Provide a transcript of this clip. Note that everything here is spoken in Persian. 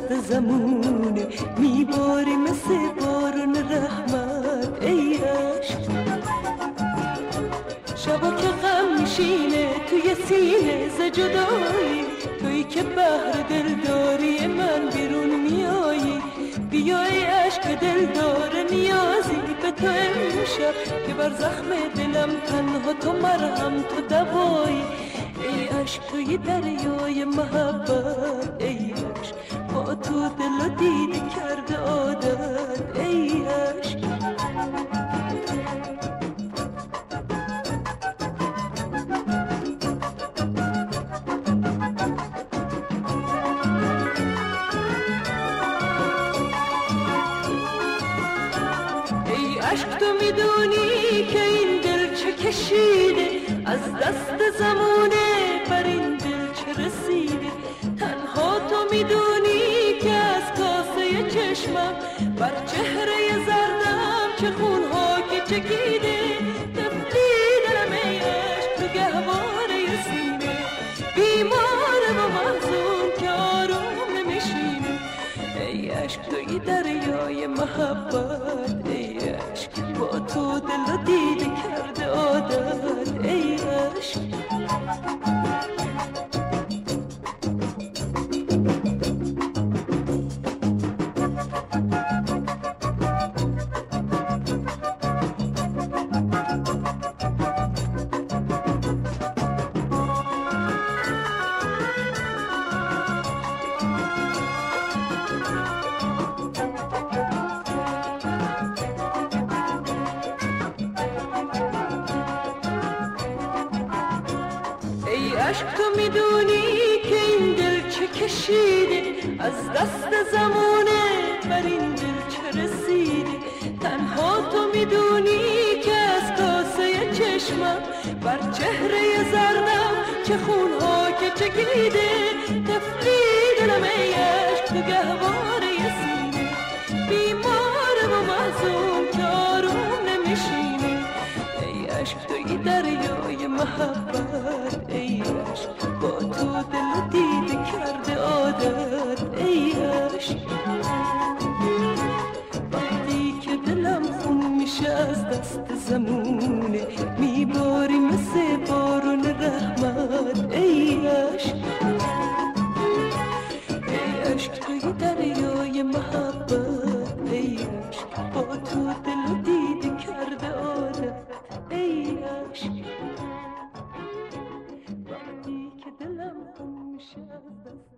دست زمونه میباری مثل بارون رحمت ای عشق. شبا که غم میشینه توی سینه ز جدایی، تویی که بحر دلداری من بیرون میایی. بیا ای عشق دل داره نیازی به تو امشب، که بر زخم دلم تنها تو مرهم تو دوایی. ای عشق توی دریای محبت ای عشق، با تو دل و دیده کرده عادت ای عشق. عشق تو میدونی که این دل چه کشیده، از دست زمونه بر این دل چه رسیده. تنها تو میدونی که از کاسه چشمم بر چهره زردم چه خونها که چکیده. طفلی دلم ای عشق تو گهواره سینه، بیمار و محزون که آروم نمیشینه. ای عشق توی دریای محبت ای عشق، با تو دل و دیده کرده عادت ای عشق. عشق تو میدونی که این دل چه کشیده، از دست زمونه بر این دل چه رسیده. تنها تو میدونی که از کاسه چشمم بر چهره زردم چه خونها که چکیده. طفلی دلم ای عشق تو گهواره سینه، بیمار و محزون که آروم نمیشینه. ای عشق توی دریای محبت ای عشق، با تو دل و دیده کرده عادت ای عشق. وقتی که دلم خون میشه از دست زمونه میباری مثل بارون رحمت ای عشق. ای عشق توی دریای محبت ای عشق، با تو دل و دیده کرده عادت ای عشق. وقتی که دلم خون میشه از دست